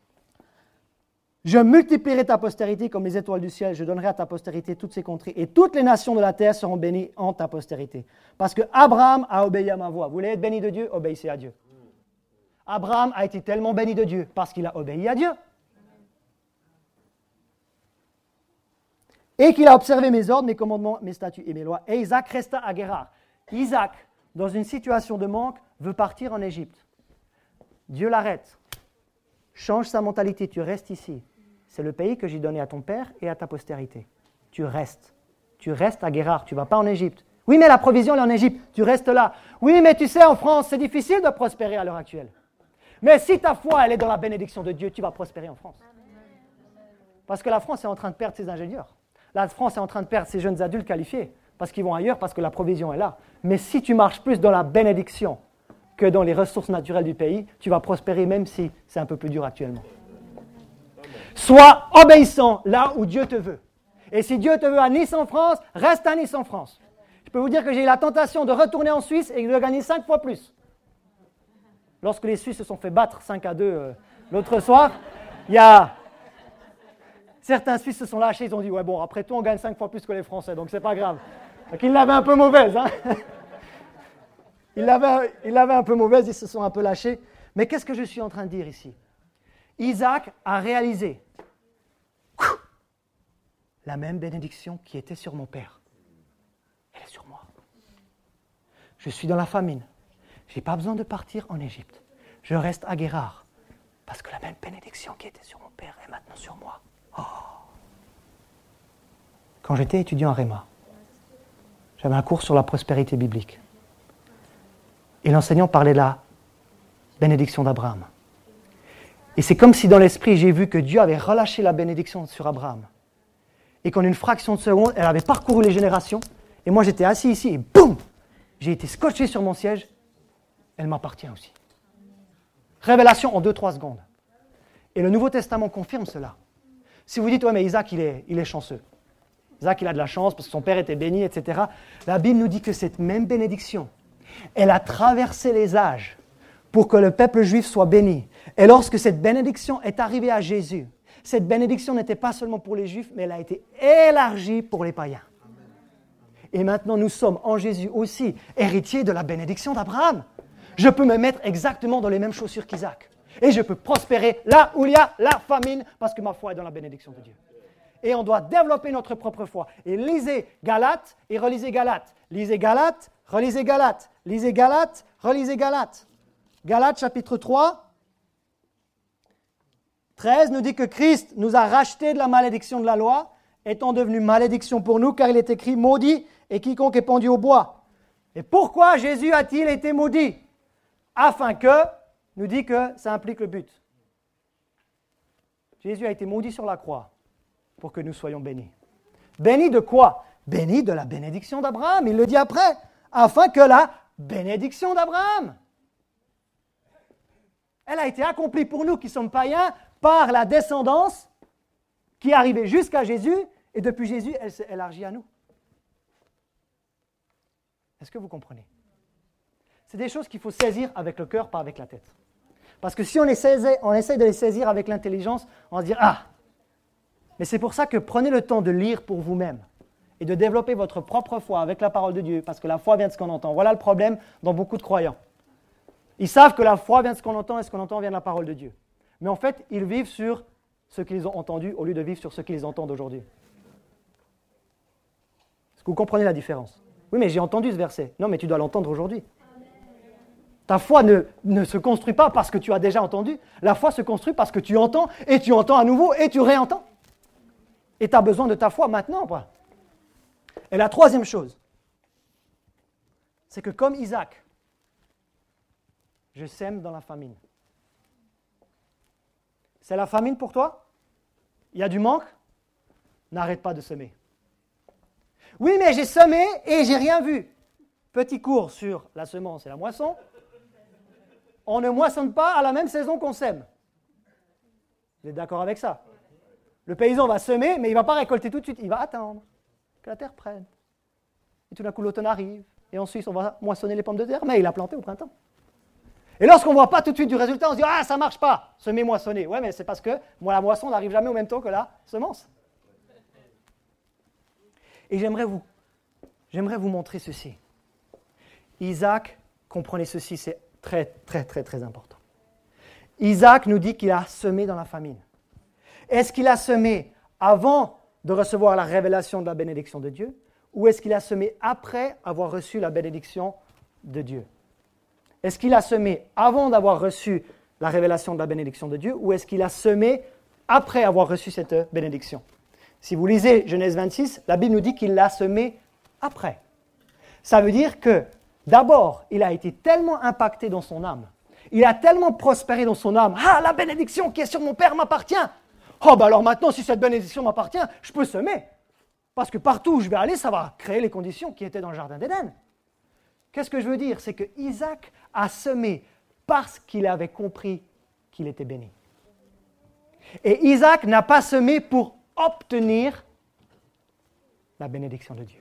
je multiplierai ta postérité comme les étoiles du ciel, je donnerai à ta postérité toutes ces contrées, et toutes les nations de la terre seront bénies en ta postérité. Parce que Abraham a obéi à ma voix. Vous voulez être béni de Dieu? Obéissez à Dieu. Abraham a été tellement béni de Dieu parce qu'il a obéi à Dieu. Et qu'il a observé mes ordres, mes commandements, mes statuts et mes lois. Et Isaac resta à Guérar. Isaac, dans une situation de manque, veut partir en Égypte. Dieu l'arrête. Change sa mentalité, tu restes ici. C'est le pays que j'ai donné à ton père et à ta postérité. Tu restes. Tu restes à Guérar, tu ne vas pas en Égypte. Oui, mais la provision elle est en Égypte, tu restes là. Oui, mais tu sais, en France, c'est difficile de prospérer à l'heure actuelle. Mais si ta foi, elle est dans la bénédiction de Dieu, tu vas prospérer en France. Parce que la France est en train de perdre ses ingénieurs. La France est en train de perdre ses jeunes adultes qualifiés parce qu'ils vont ailleurs, parce que la provision est là. Mais si tu marches plus dans la bénédiction que dans les ressources naturelles du pays, tu vas prospérer même si c'est un peu plus dur actuellement. Sois obéissant là où Dieu te veut. Et si Dieu te veut à Nice en France, reste à Nice en France. Je peux vous dire que j'ai eu la tentation de retourner en Suisse et de gagner 5 fois plus. Lorsque les Suisses se sont fait battre 5-2 l'autre soir, il y a... Certains Suisses se sont lâchés, ils ont dit « Ouais bon, après tout, on gagne 5 fois plus que les Français, donc c'est pas grave. » Donc ils l'avaient un peu mauvaise. Hein. Ils l'avaient un peu mauvaise, ils se sont un peu lâchés. Mais qu'est-ce que je suis en train de dire ici? Isaac a réalisé la même bénédiction qui était sur mon père. Elle est sur moi. Je suis dans la famine. Je n'ai pas besoin de partir en Égypte. Je reste à Guérar. Parce que la même bénédiction qui était sur mon père est maintenant sur moi. Oh. Quand j'étais étudiant à Réma, j'avais un cours sur la prospérité biblique. Et l'enseignant parlait de la bénédiction d'Abraham. Et c'est comme si dans l'esprit, j'ai vu que Dieu avait relâché la bénédiction sur Abraham. Et qu'en une fraction de seconde, elle avait parcouru les générations. Et moi, j'étais assis ici et boum! j'ai été scotché sur mon siège, elle m'appartient aussi. Révélation en 2-3 secondes. Et le Nouveau Testament confirme cela. Si vous dites, ouais, mais Isaac, il est chanceux. Isaac, il a de la chance parce que son père était béni, etc. La Bible nous dit que cette même bénédiction, elle a traversé les âges pour que le peuple juif soit béni. Et lorsque cette bénédiction est arrivée à Jésus, cette bénédiction n'était pas seulement pour les Juifs, mais elle a été élargie pour les païens. Et maintenant, nous sommes en Jésus aussi héritiers de la bénédiction d'Abraham. Je peux me mettre exactement dans les mêmes chaussures qu'Isaac. Et je peux prospérer là où il y a la famine, parce que ma foi est dans la bénédiction de Dieu. Et on doit développer notre propre foi. Et lisez Galates et relisez Galates. Lisez Galates, relisez Galates. Lisez Galates, relisez Galates. Galates chapitre 3. 13 nous dit que Christ nous a rachetés de la malédiction de la loi, étant devenu malédiction pour nous, car il est écrit « Maudit et quiconque est pendu au bois ». Et pourquoi Jésus a-t-il été maudit? Afin que, nous dit que ça implique le but. Jésus a été maudit sur la croix pour que nous soyons bénis. Bénis de quoi? Bénis de la bénédiction d'Abraham, il le dit après, afin que la bénédiction d'Abraham, elle a été accomplie pour nous qui sommes païens, par la descendance qui est arrivée jusqu'à Jésus, et depuis Jésus, elle s'est élargie à nous. Est-ce que vous comprenez? C'est des choses qu'il faut saisir avec le cœur, pas avec la tête. Parce que si on essaie de les saisir avec l'intelligence, on va se dire « Ah !» Mais c'est pour ça que prenez le temps de lire pour vous-même et de développer votre propre foi avec la parole de Dieu, parce que la foi vient de ce qu'on entend. Voilà le problème dans beaucoup de croyants. Ils savent que la foi vient de ce qu'on entend et ce qu'on entend vient de la parole de Dieu. Mais en fait, ils vivent sur ce qu'ils ont entendu au lieu de vivre sur ce qu'ils entendent aujourd'hui. Est-ce que vous comprenez la différence? Oui, mais j'ai entendu ce verset. Non, mais tu dois l'entendre aujourd'hui. Ta foi ne se construit pas parce que tu as déjà entendu. La foi se construit parce que tu entends à nouveau et tu réentends. Et tu as besoin de ta foi maintenant. Quoi. Et la troisième chose, c'est que comme Isaac, je sème dans la famine. C'est la famine pour toi? Il y a du manque? N'arrête pas de semer. Oui, mais j'ai semé et j'ai rien vu. Petit cours sur la semence et la moisson. On ne moissonne pas à la même saison qu'on sème. Vous êtes d'accord avec ça? Le paysan va semer, mais il ne va pas récolter tout de suite. Il va attendre que la terre prenne. Et tout d'un coup, l'automne arrive. Et ensuite, on va moissonner les pommes de terre, mais il a planté au printemps. Et lorsqu'on ne voit pas tout de suite du résultat, on se dit « Ah, ça ne marche pas, semer, moissonner. » Ouais, mais c'est parce que la moisson n'arrive jamais au même temps que la semence. Et j'aimerais vous montrer ceci. Isaac, comprenez ceci, c'est très, très, très, très important. Isaac nous dit qu'il a semé dans la famine. Est-ce qu'il a semé avant de recevoir la révélation de la bénédiction de Dieu, ou est-ce qu'il a semé après avoir reçu la bénédiction de Dieu? Est-ce qu'il a semé avant d'avoir reçu la révélation de la bénédiction de Dieu, ou est-ce qu'il a semé après avoir reçu cette bénédiction? Si vous lisez Genèse 26, la Bible nous dit qu'il l'a semé après. Ça veut dire que, d'abord, il a été tellement impacté dans son âme, il a tellement prospéré dans son âme. « Ah, la bénédiction qui est sur mon père m'appartient. Oh, ben alors maintenant, si cette bénédiction m'appartient, je peux semer. Parce que partout où je vais aller, ça va créer les conditions qui étaient dans le jardin d'Éden. » Qu'est-ce que je veux dire? C'est que Isaac a semé parce qu'il avait compris qu'il était béni. Et Isaac n'a pas semé pour obtenir la bénédiction de Dieu.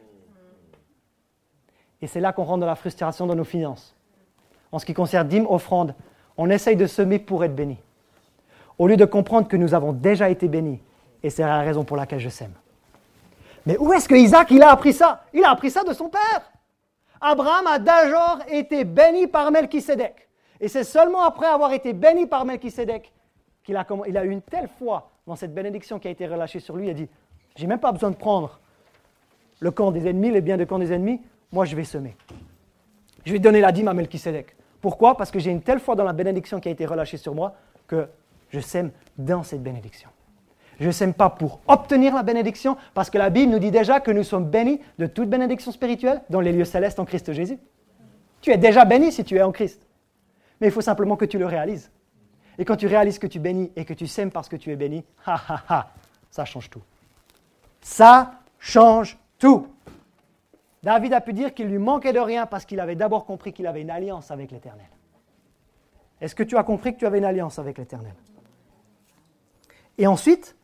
Et c'est là qu'on rentre dans la frustration dans nos finances. En ce qui concerne dîmes, offrandes, on essaye de semer pour être béni. Au lieu de comprendre que nous avons déjà été bénis. Et c'est la raison pour laquelle je sème. Mais où est-ce que Isaac il a appris ça? Il a appris ça de son père. Abraham a d'abord été béni par Melchisédek. Et c'est seulement après avoir été béni par Melchisédek qu'il a eu une telle foi dans cette bénédiction qui a été relâchée sur lui. Il a dit, j'ai même pas besoin de prendre le camp des ennemis, les biens de camp des ennemis, moi je vais semer. Je vais donner la dîme à Melchisédek. Pourquoi? Parce que j'ai une telle foi dans la bénédiction qui a été relâchée sur moi que je sème dans cette bénédiction. Je ne sème pas pour obtenir la bénédiction, parce que la Bible nous dit déjà que nous sommes bénis de toute bénédiction spirituelle dans les lieux célestes en Christ Jésus. Tu es déjà béni si tu es en Christ. Mais il faut simplement que tu le réalises. Et quand tu réalises que tu bénis et que tu sèmes parce que tu es béni, ça change tout. Ça change tout. David a pu dire qu'il lui manquait de rien parce qu'il avait d'abord compris qu'il avait une alliance avec l'Éternel. Est-ce que tu as compris que tu avais une alliance avec l'Éternel? Et ensuite,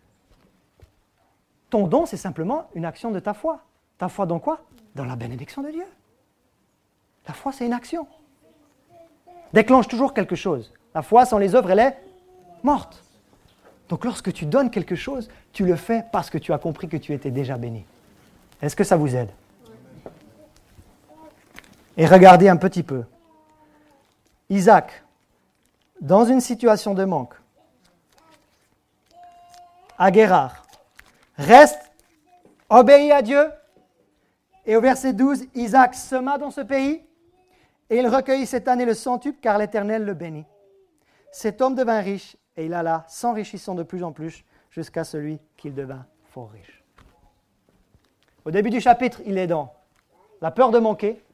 ton don, c'est simplement une action de ta foi. Ta foi dans quoi? Dans la bénédiction de Dieu. La foi, c'est une action. Déclenche toujours quelque chose. La foi, sans les œuvres, elle est morte. Donc lorsque tu donnes quelque chose, tu le fais parce que tu as compris que tu étais déjà béni. Est-ce que ça vous aide? Et regardez un petit peu. Isaac, dans une situation de manque, à Guérar, reste, obéit à Dieu, et au verset 12, Isaac sema dans ce pays, et il recueillit cette année le centuple, car l'Éternel le bénit. Cet homme devint riche, et il alla s'enrichissant de plus en plus, jusqu'à celui qu'il devint fort riche. Au début du chapitre, il est dans la peur de manquer.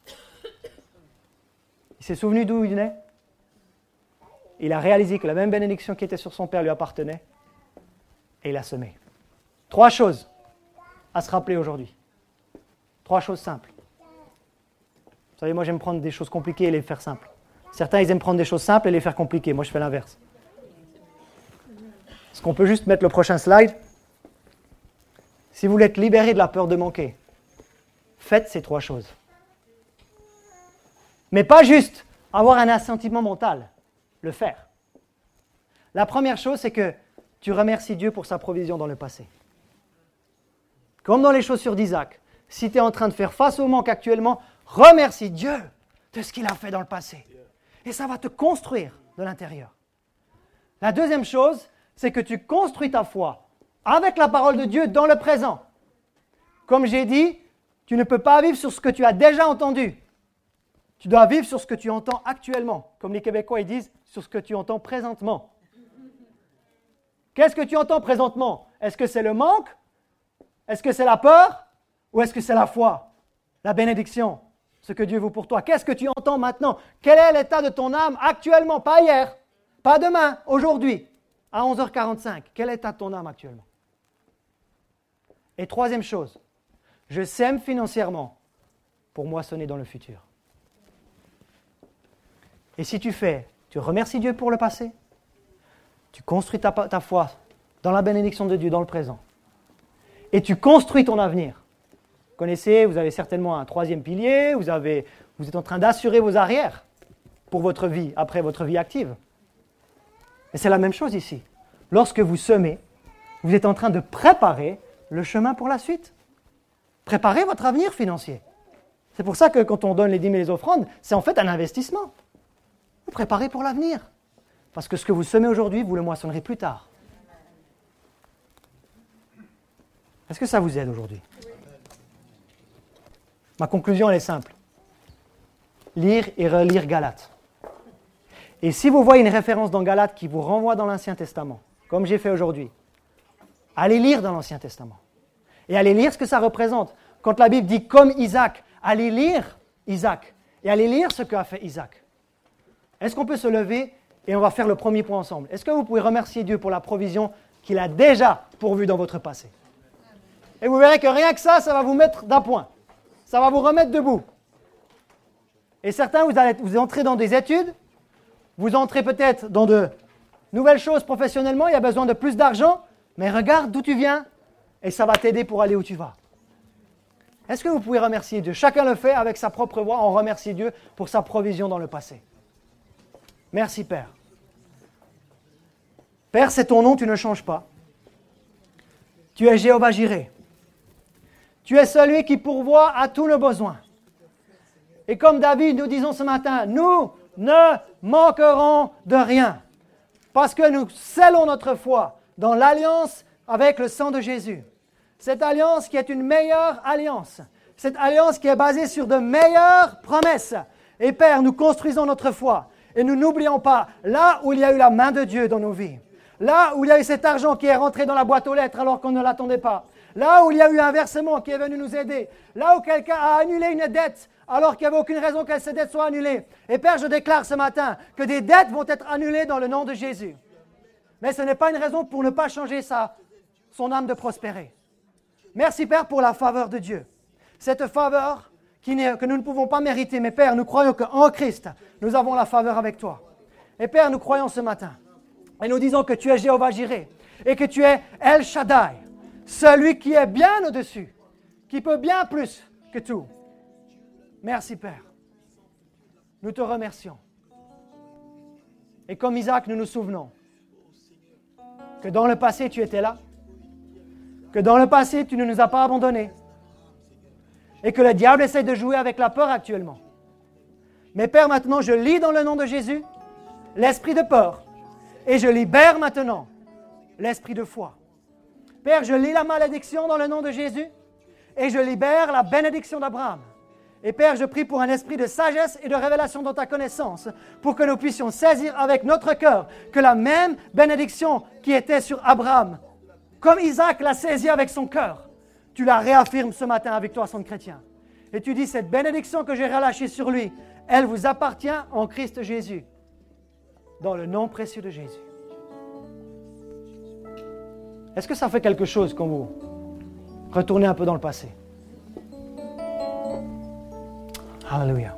Il s'est souvenu d'où il est. Il a réalisé que la même bénédiction qui était sur son père lui appartenait. Et il a semé. 3 choses à se rappeler aujourd'hui. 3 choses simples. Vous savez, moi j'aime prendre des choses compliquées et les faire simples. Certains, ils aiment prendre des choses simples et les faire compliquées. Moi, je fais l'inverse. Est-ce qu'on peut juste mettre le prochain slide? Si vous voulez être libéré de la peur de manquer, faites ces 3 choses. Mais pas juste avoir un assentiment mental, le faire. La première chose, c'est que tu remercies Dieu pour sa provision dans le passé. Comme dans les chaussures d'Isaac, si tu es en train de faire face au manque actuellement, remercie Dieu de ce qu'il a fait dans le passé. Et ça va te construire de l'intérieur. La deuxième chose, c'est que tu construis ta foi avec la parole de Dieu dans le présent. Comme j'ai dit, tu ne peux pas vivre sur ce que tu as déjà entendu. Tu dois vivre sur ce que tu entends actuellement. Comme les Québécois, ils disent, sur ce que tu entends présentement. Qu'est-ce que tu entends présentement? Est-ce que c'est le manque? Est-ce que c'est la peur? Ou est-ce que c'est la foi? La bénédiction? Ce que Dieu veut pour toi. Qu'est-ce que tu entends maintenant? Quel est l'état de ton âme actuellement? Pas hier, pas demain, aujourd'hui, à 11h45. Quel est l'état de ton âme actuellement? Et troisième chose, je sème financièrement pour moissonner dans le futur. Et si tu remercies Dieu pour le passé, tu construis ta foi dans la bénédiction de Dieu dans le présent, et tu construis ton avenir. Vous connaissez, vous avez certainement un 3e pilier, vous êtes en train d'assurer vos arrières pour votre vie, après votre vie active. Et c'est la même chose ici. Lorsque vous semez, vous êtes en train de préparer le chemin pour la suite. Préparez votre avenir financier. C'est pour ça que quand on donne les dîmes et les offrandes, c'est en fait un investissement. Vous préparez pour l'avenir. Parce que ce que vous semez aujourd'hui, vous le moissonnerez plus tard. Est-ce que ça vous aide aujourd'hui? Ma conclusion, elle est simple. Lire et relire Galates. Et si vous voyez une référence dans Galates qui vous renvoie dans l'Ancien Testament, comme j'ai fait aujourd'hui, allez lire dans l'Ancien Testament. Et allez lire ce que ça représente. Quand la Bible dit « comme Isaac », allez lire Isaac. Et allez lire ce qu'a fait Isaac. Est-ce qu'on peut se lever et on va faire le premier point ensemble? Est-ce que vous pouvez remercier Dieu pour la provision qu'il a déjà pourvue dans votre passé? Et vous verrez que rien que ça va vous mettre d'un point. Ça va vous remettre debout. Et certains, vous entrez dans des études, vous entrez peut-être dans de nouvelles choses professionnellement, il y a besoin de plus d'argent, mais regarde d'où tu viens et ça va t'aider pour aller où tu vas. Est-ce que vous pouvez remercier Dieu? Chacun le fait avec sa propre voix, on remercie Dieu pour sa provision dans le passé. Merci Père. Père, c'est ton nom, tu ne changes pas. Tu es Jéhovah Jireh. Tu es celui qui pourvoit à tous nos besoins. Et comme David, nous disons ce matin, nous ne manquerons de rien. Parce que nous scellons notre foi dans l'alliance avec le sang de Jésus. Cette alliance qui est une meilleure alliance. Cette alliance qui est basée sur de meilleures promesses. Et Père, nous construisons notre foi. Et nous n'oublions pas, là où il y a eu la main de Dieu dans nos vies, là où il y a eu cet argent qui est rentré dans la boîte aux lettres alors qu'on ne l'attendait pas, là où il y a eu un versement qui est venu nous aider, là où quelqu'un a annulé une dette alors qu'il n'y avait aucune raison que cette dette soit annulée. Et Père, je déclare ce matin que des dettes vont être annulées dans le nom de Jésus. Mais ce n'est pas une raison pour ne pas changer son âme de prospérer. Merci Père pour la faveur de Dieu. cette faveur que nous ne pouvons pas mériter. Mais Père, nous croyons qu'en Christ, nous avons la faveur avec toi. Et Père, nous croyons ce matin. Et nous disons que tu es Jéhovah Jireh et que tu es El Shaddai, celui qui est bien au-dessus, qui peut bien plus que tout. Merci Père. Nous te remercions. Et comme Isaac, nous nous souvenons que dans le passé, tu étais là, que dans le passé, tu ne nous as pas abandonnés, et que le diable essaie de jouer avec la peur actuellement. Mais Père, maintenant, je lis dans le nom de Jésus l'esprit de peur, et je libère maintenant l'esprit de foi. Père, je lis la malédiction dans le nom de Jésus, et je libère la bénédiction d'Abraham. Et Père, je prie pour un esprit de sagesse et de révélation dans ta connaissance, pour que nous puissions saisir avec notre cœur que la même bénédiction qui était sur Abraham, comme Isaac l'a saisi avec son cœur, tu la réaffirmes ce matin avec toi, son chrétien. Et tu dis, cette bénédiction que j'ai relâchée sur lui, elle vous appartient en Christ Jésus, dans le nom précieux de Jésus. Est-ce que ça fait quelque chose quand vous retournez un peu dans le passé? Alléluia.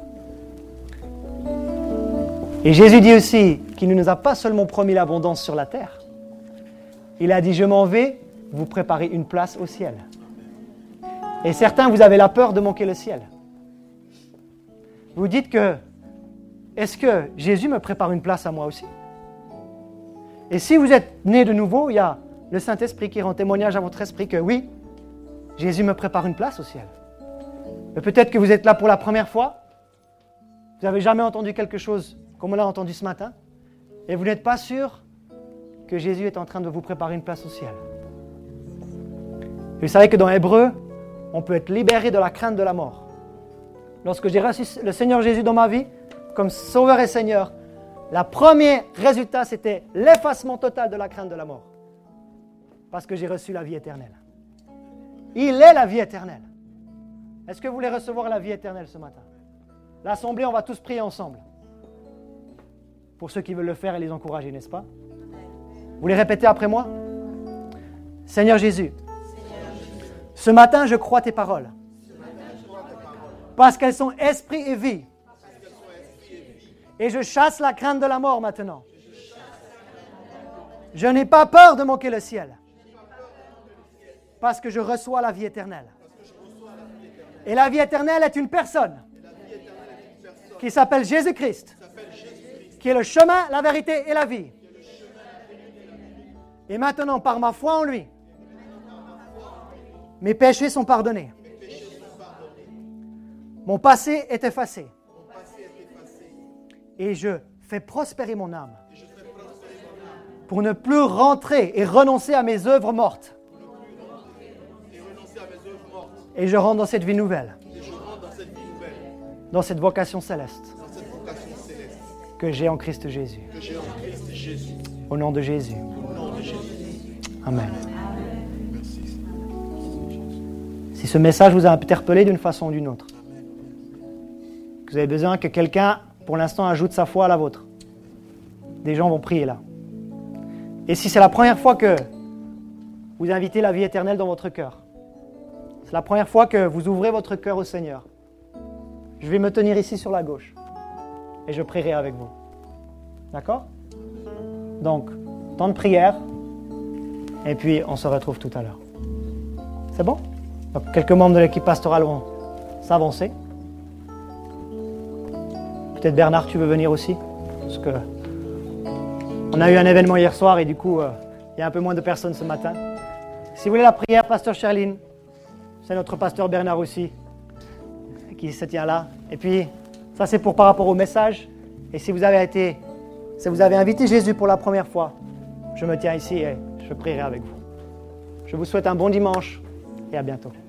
Et Jésus dit aussi qu'il ne nous a pas seulement promis l'abondance sur la terre. Il a dit, je m'en vais vous préparer une place au ciel. Et certains, vous avez la peur de manquer le ciel. Vous dites que, est-ce que Jésus me prépare une place à moi aussi? Et si vous êtes né de nouveau, il y a le Saint-Esprit qui rend témoignage à votre esprit que oui, Jésus me prépare une place au ciel. Mais peut-être que vous êtes là pour la première fois, vous n'avez jamais entendu quelque chose comme on l'a entendu ce matin, et vous n'êtes pas sûr que Jésus est en train de vous préparer une place au ciel. Et vous savez que dans Hébreu, on peut être libéré de la crainte de la mort. Lorsque j'ai reçu le Seigneur Jésus dans ma vie, comme Sauveur et Seigneur, le premier résultat, c'était l'effacement total de la crainte de la mort. Parce que j'ai reçu la vie éternelle. Il est la vie éternelle. Est-ce que vous voulez recevoir la vie éternelle ce matin? L'assemblée, on va tous prier ensemble. Pour ceux qui veulent le faire et les encourager, n'est-ce pas? Vous les répétez après moi? Seigneur Jésus, ce matin, je crois tes paroles. Parce qu'elles sont esprit et vie. Et je chasse la crainte de la mort maintenant. Je n'ai pas peur de manquer le ciel. Parce que je reçois la vie éternelle. Et la vie éternelle est une personne qui s'appelle Jésus-Christ, qui est le chemin, la vérité et la vie. Et maintenant, par ma foi en lui, mes péchés sont pardonnés. Mon passé est effacé. Et je fais prospérer mon âme pour ne plus rentrer et renoncer à mes œuvres mortes. Et je rentre dans cette vie nouvelle, dans cette vocation céleste que j'ai en Christ Jésus. Au nom de Jésus. Amen. Si ce message vous a interpellé d'une façon ou d'une autre, que vous avez besoin que quelqu'un, pour l'instant, ajoute sa foi à la vôtre, des gens vont prier là. Et si c'est la première fois que vous invitez la vie éternelle dans votre cœur, c'est la première fois que vous ouvrez votre cœur au Seigneur, je vais me tenir ici sur la gauche et je prierai avec vous. D'accord? Donc, temps de prière et puis on se retrouve tout à l'heure. C'est bon? Donc, quelques membres de l'équipe pastorale vont s'avancer. Peut-être Bernard, tu veux venir aussi? Parce que on a eu un événement hier soir et du coup, il y a un peu moins de personnes ce matin. Si vous voulez la prière, pasteur Sherline, c'est notre pasteur Bernard aussi, qui se tient là. Et puis, ça c'est pour par rapport au message. Et si vous avez invité Jésus pour la première fois, je me tiens ici et je prierai avec vous. Je vous souhaite un bon dimanche et à bientôt.